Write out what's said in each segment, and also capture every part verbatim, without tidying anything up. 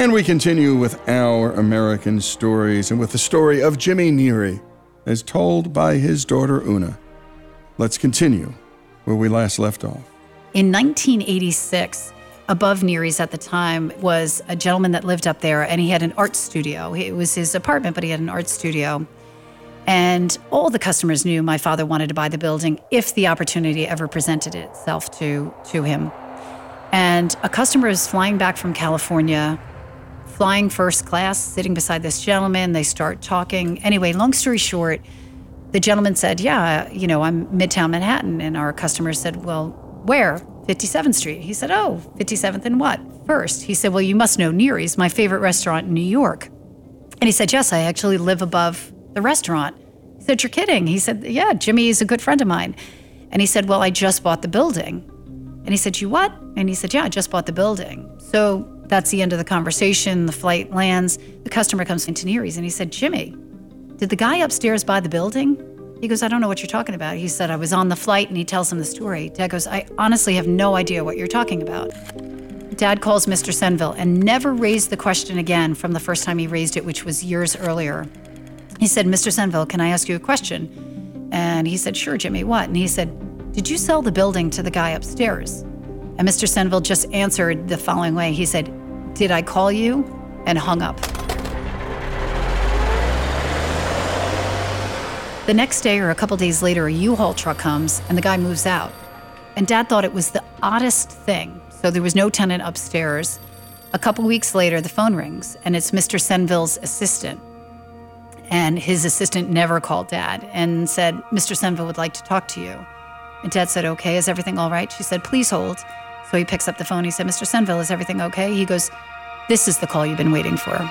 And we continue with our American stories and with the story of Jimmy Neary as told by his daughter Una. Let's continue where we last left off. In nineteen eighty-six, above Neary's at the time was a gentleman that lived up there, and he had an art studio. It was his apartment, but he had an art studio. And all the customers knew my father wanted to buy the building if the opportunity ever presented itself to, to him. And a customer is flying back from California, flying first class, sitting beside this gentleman. They start talking. Anyway, long story short, the gentleman said, yeah, you know, I'm Midtown Manhattan. And our customer said, well, where? fifty-seventh Street. He said, oh, fifty-seventh and what? First. He said, well, you must know Neary's, my favorite restaurant in New York. And he said, yes, I actually live above the restaurant. He said, you're kidding. He said, yeah, Jimmy is a good friend of mine. And he said, well, I just bought the building. And he said, you what? And he said, yeah, I just bought the building. So that's the end of the conversation. The flight lands. The customer comes into Neary's and he said, Jimmy, did the guy upstairs buy the building? He goes, I don't know what you're talking about. He said, I was on the flight, and he tells him the story. Dad goes, I honestly have no idea what you're talking about. Dad calls Mister Senville and never raised the question again from the first time he raised it, which was years earlier. He said, Mister Senville, can I ask you a question? And he said, sure, Jimmy, what? And he said, did you sell the building to the guy upstairs? And Mister Senville just answered the following way. He said, did I call you? And hung up. The next day or a couple days later, a U-Haul truck comes and the guy moves out. And Dad thought it was the oddest thing. So there was no tenant upstairs. A couple weeks later, the phone rings and it's Mister Senville's assistant. And his assistant never called Dad and said, Mister Senville would like to talk to you. And Dad said, okay, is everything all right? She said, please hold. So he picks up the phone. He said, Mister Senville, is everything okay? He goes, this is the call you've been waiting for.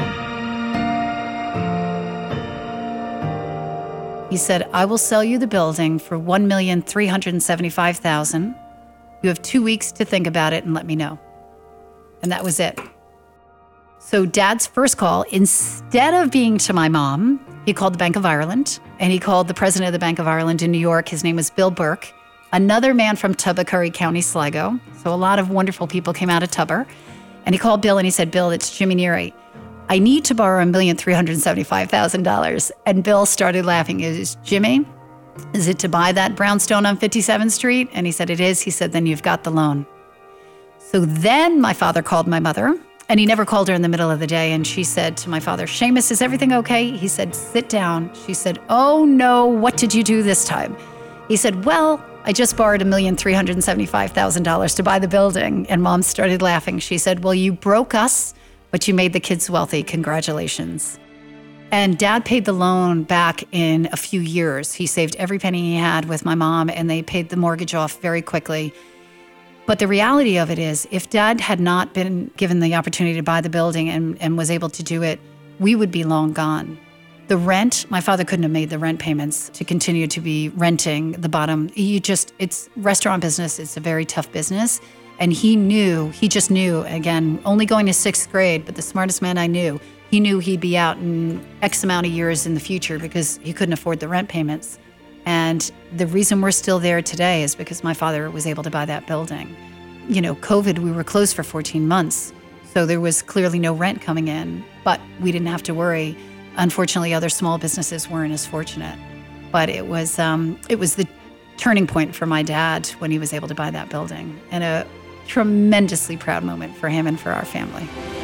He said, I will sell you the building for one million three hundred seventy-five thousand dollars. You have two weeks to think about it and let me know. And that was it. So Dad's first call, instead of being to my mom, he called the Bank of Ireland, and he called the president of the Bank of Ireland in New York. His name was Bill Burke, another man from Tubbacurry County, Sligo. So a lot of wonderful people came out of Tubber. And he called Bill and he said, Bill, it's Jimmy Neary. I need to borrow one million three hundred seventy-five thousand dollars. And Bill started laughing. Is Jimmy, is it to buy that brownstone on fifty-seventh Street? And he said, it is. He said, then you've got the loan. So then my father called my mother, and he never called her in the middle of the day. And she said to my father, Seamus, is everything okay? He said, sit down. She said, oh no, what did you do this time? He said, well, I just borrowed one million three hundred seventy-five thousand dollars to buy the building. And Mom started laughing. She said, well, you broke us, but you made the kids wealthy. Congratulations. And Dad paid the loan back in a few years. He saved every penny he had with my mom, and they paid the mortgage off very quickly. But the reality of it is, if Dad had not been given the opportunity to buy the building and, and was able to do it, we would be long gone. The rent, my father couldn't have made the rent payments to continue to be renting the bottom. You just, it's restaurant business. It's a very tough business. And he knew, he just knew, again, only going to sixth grade, but the smartest man I knew, he knew he'd be out in X amount of years in the future because he couldn't afford the rent payments. And the reason we're still there today is because my father was able to buy that building. You know, COVID, we were closed for fourteen months. So there was clearly no rent coming in, but we didn't have to worry. Unfortunately, other small businesses weren't as fortunate. But it was, um, it was the turning point for my dad when he was able to buy that building. And a tremendously proud moment for him and for our family.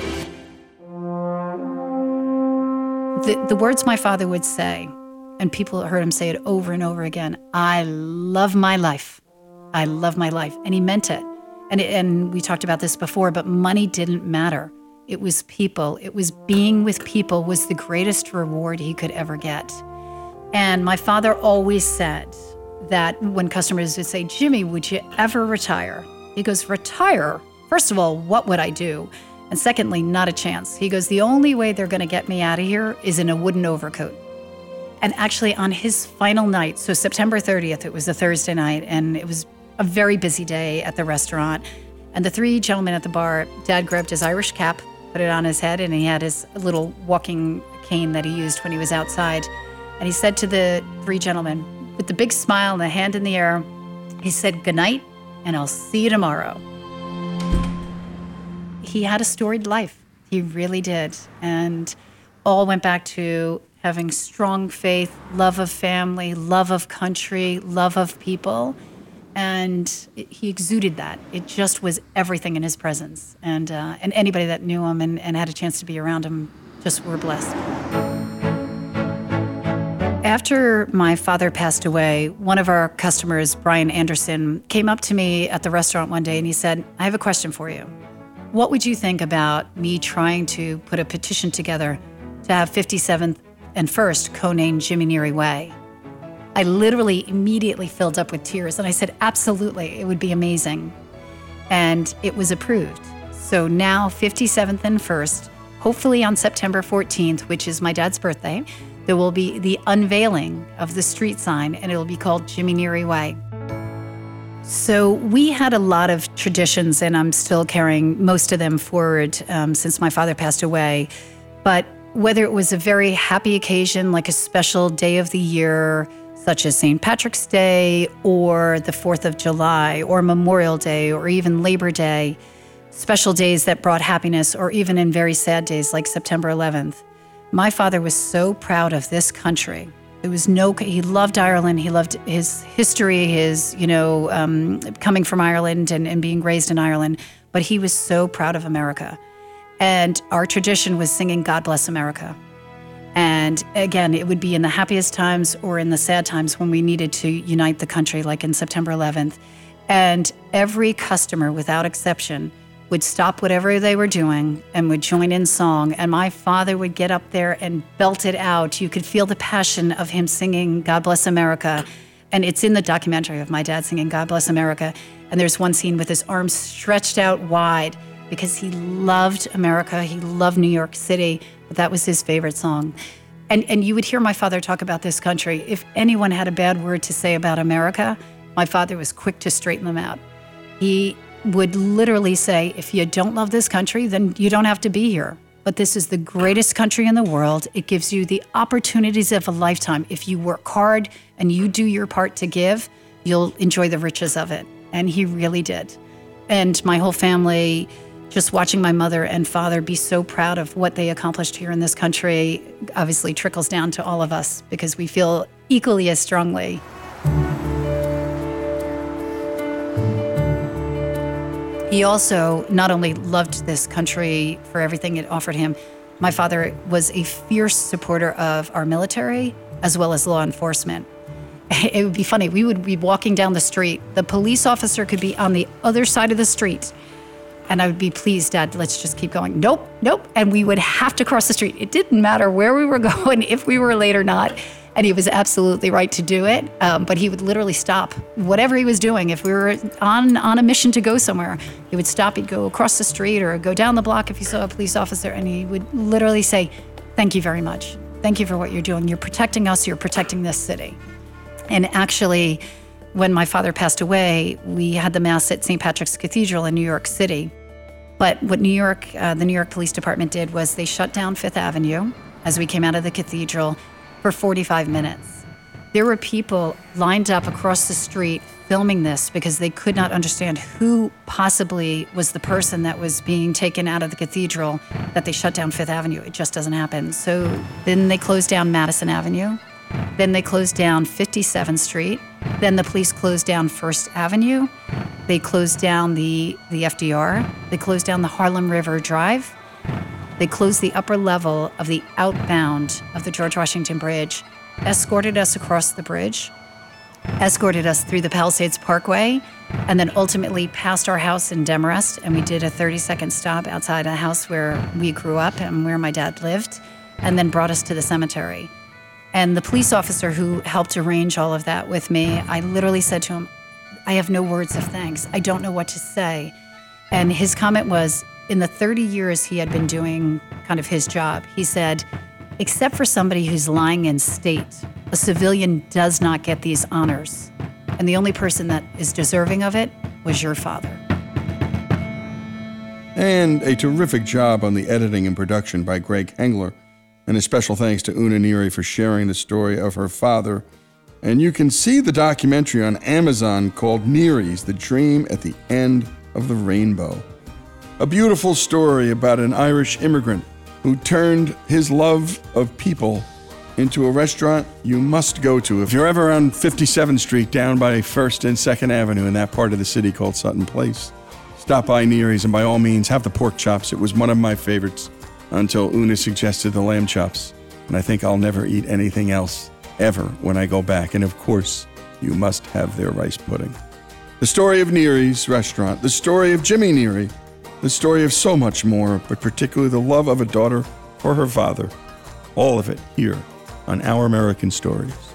The, the words my father would say, and people heard him say it over and over again, I love my life. I love my life. And he meant it. And, it, and we talked about this before, but money didn't matter. It was people. It was being with people was the greatest reward he could ever get. And my father always said that when customers would say, Jimmy, would you ever retire? He goes, retire? First of all, what would I do? And secondly, not a chance. He goes, the only way they're going to get me out of here is in a wooden overcoat. And actually on his final night, so September thirtieth, it was a Thursday night, and it was a very busy day at the restaurant. And the three gentlemen at the bar, Dad grabbed his Irish cap, put it on his head, and he had his little walking cane that he used when he was outside. And he said to the three gentlemen, with the big smile and the hand in the air, he said, good night, and I'll see you tomorrow. He had a storied life. He really did. And all went back to having strong faith, love of family, love of country, love of people. And it, he exuded that. It just was everything in his presence. And uh, and anybody that knew him and, and had a chance to be around him just were blessed. After my father passed away, one of our customers, Brian Anderson, came up to me at the restaurant one day and he said, I have a question for you. What would you think about me trying to put a petition together to have fifty-seventh and First co-named Jimmy Neary Way? I literally immediately filled up with tears and I said, absolutely, it would be amazing. And it was approved. So now fifty-seventh and First, hopefully on September fourteenth, which is my dad's birthday, there will be the unveiling of the street sign and it will be called Jimmy Neary Way. So we had a lot of traditions and I'm still carrying most of them forward um, since my father passed away. But whether it was a very happy occasion, like a special day of the year, such as Saint Patrick's Day or the fourth of July or Memorial Day or even Labor Day, special days that brought happiness, or even in very sad days like September eleventh. My father was so proud of this country. There was no, he loved Ireland. He loved his history, his, you know, um, coming from Ireland and, and being raised in Ireland, but he was so proud of America. And our tradition was singing God Bless America. And again, it would be in the happiest times or in the sad times when we needed to unite the country, like in September eleventh. And every customer, without exception, would stop whatever they were doing and would join in song. And my father would get up there and belt it out. You could feel the passion of him singing God Bless America. And it's in the documentary of my dad singing God Bless America. And there's one scene with his arms stretched out wide because he loved America. He loved New York City. But that was his favorite song. And, and you would hear my father talk about this country. If anyone had a bad word to say about America, my father was quick to straighten them out. He would literally say, if you don't love this country, then you don't have to be here. But this is the greatest country in the world. It gives you the opportunities of a lifetime. If you work hard and you do your part to give, you'll enjoy the riches of it. And he really did. And my whole family, just watching my mother and father be so proud of what they accomplished here in this country, obviously trickles down to all of us because we feel equally as strongly. He also not only loved this country for everything it offered him, my father was a fierce supporter of our military as well as law enforcement. It would be funny, we would be walking down the street, the police officer could be on the other side of the street, and I would be, please, Dad, let's just keep going. Nope, nope, and we would have to cross the street. It didn't matter where we were going, if we were late or not. And he was absolutely right to do it, um, but he would literally stop whatever he was doing. If we were on, on a mission to go somewhere, he would stop, he'd go across the street or go down the block if he saw a police officer, and he would literally say, thank you very much. Thank you for what you're doing. You're protecting us, you're protecting this city. And actually, when my father passed away, we had the Mass at Saint Patrick's Cathedral in New York City. But what New York, uh, the New York Police Department did was they shut down Fifth Avenue as we came out of the cathedral for forty-five minutes. There were people lined up across the street filming this because they could not understand who possibly was the person that was being taken out of the cathedral, that they shut down Fifth Avenue. It just doesn't happen. So then they closed down Madison Avenue. Then they closed down fifty-seventh Street. Then the police closed down First Avenue. They closed down the, the F D R. They closed down the Harlem River Drive. They closed the upper level of the outbound of the George Washington Bridge, escorted us across the bridge, escorted us through the Palisades Parkway, and then ultimately past our house in Demarest. And we did a thirty-second stop outside a house where we grew up and where my dad lived, and then brought us to the cemetery. And the police officer who helped arrange all of that with me, I literally said to him, I have no words of thanks. I don't know what to say. And his comment was, in the thirty years he had been doing kind of his job, he said, except for somebody who's lying in state, a civilian does not get these honors. And the only person that is deserving of it was your father. And a terrific job on the editing and production by Greg Hengler. And a special thanks to Una Neary for sharing the story of her father. And you can see the documentary on Amazon called Neary's, The Dream at the End of the Rainbow. A beautiful story about an Irish immigrant who turned his love of people into a restaurant you must go to. If you're ever on fifty-seventh Street down by first and second Avenue in that part of the city called Sutton Place, stop by Neary's and by all means have the pork chops. It was one of my favorites until Una suggested the lamb chops. And I think I'll never eat anything else ever when I go back. And of course, you must have their rice pudding. The story of Neary's restaurant, the story of Jimmy Neary, the story of so much more, but particularly the love of a daughter for her father. All of it here on Our American Stories.